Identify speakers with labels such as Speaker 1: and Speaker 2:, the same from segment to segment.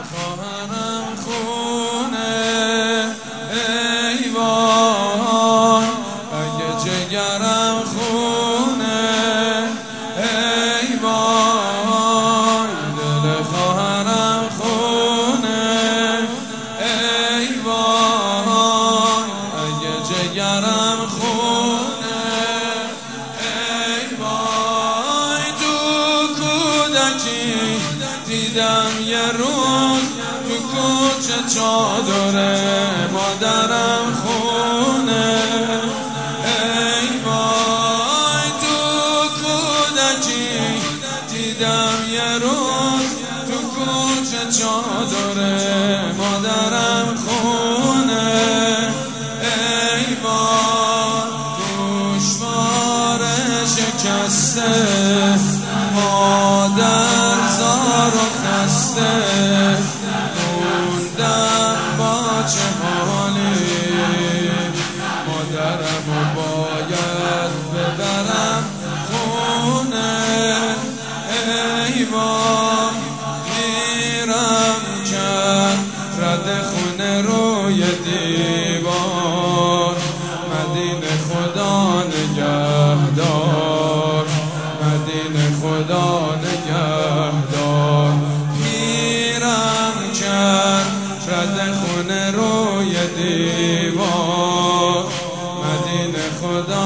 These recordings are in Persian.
Speaker 1: خواهرم خونه ای وای، اگه جگرم خونه ای وای، دل خواهرم خونه ای وای، اگه جگرم خونه ای وای. تو کودکی دیدم یه روز تو کوچه چادر مادرم خونه ای وای. تو کودکی دیدم یه روز تو کوچه چادر مادرم خونه ای وای. گوشوار شکسته مادر زار و خسته، موندم با چه حالی، مادرمو باید ببرم خونه ای وای. میرم که رد خونه روی دیوار، مدینه خدا نگهدار، مدینه خدا نگهدار. میرم که رد خونه روی دیوار، مدینه خدا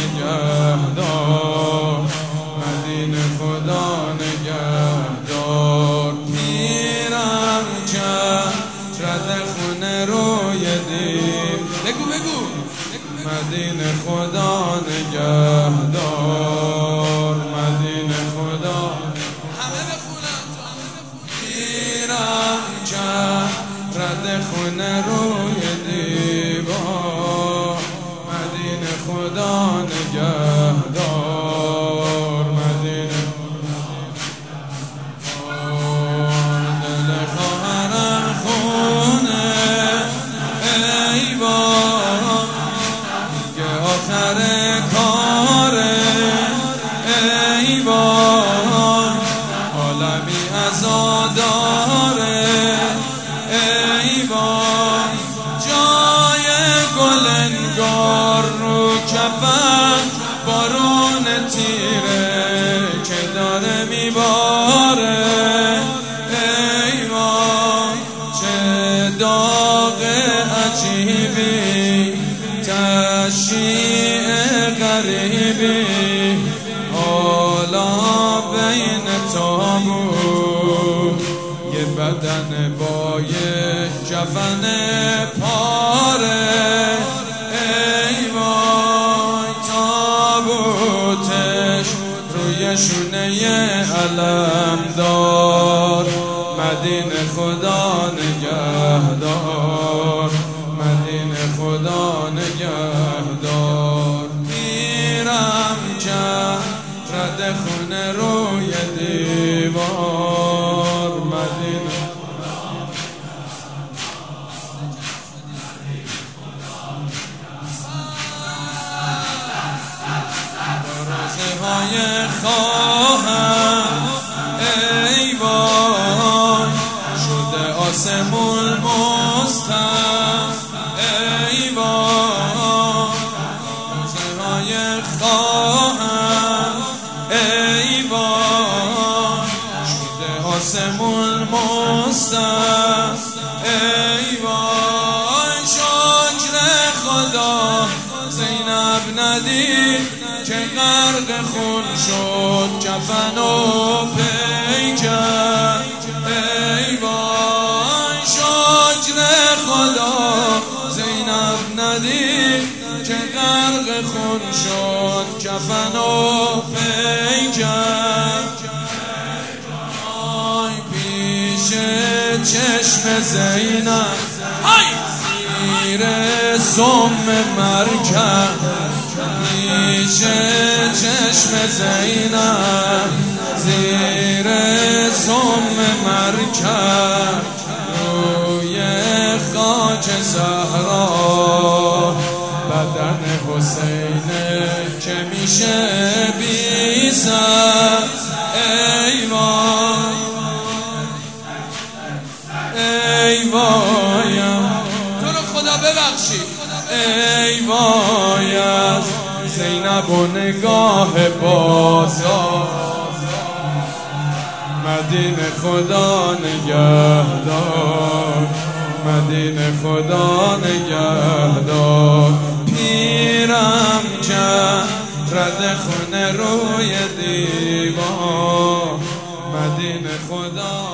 Speaker 1: نگهدار، مدینه خدا نگهدار. میرم که رد خونه روی دیوار، بگو مدینه خدا نگهدار، مدینه خدا. همه بخونم. میرم که رد خونه روی دیوار، مدینه خدا نگهدار، مدینه دل خواهرم خونه ای وای، دیگه آخر کاره ای وای. عالمی عزاداره ای وای، جای گل انگار رو کفن، بارون تیره که داره میباره ای وای. چه داغ عجیبی، تشیع غریبی، حالا بین تابوت یه بدن با یه کفن پاره ای وای. تابوتش روی شونه علم دار، مدینه خدا نگهدار، مدینه خدا نگهدار. میرم که رد خونه روی دیوار، مدینه رازه های خواهم ای وای، شده آسمون مستم ای وای. رازه های خواهم ای وای، شده آسمون مستم ای وای. شکر خدا زینب ندید که غرق خون شد کفن و پیکر ای وای. شکر خدا زینب ندید که غرق خون شد کفن و پیکر. آی پیش چشم زینب زیر سم مرکب، پیش چشم زینب زیر سم مرکب، روی خاک صحرا بدن حسین که میشه بی سر ای وای. ببخشید. ای وای از زینب و نگاه بازار، مدینه خدا نگهدار، مدینه خدا نگهدار. پیرم رد خونه روی دیوار، مدینه خدا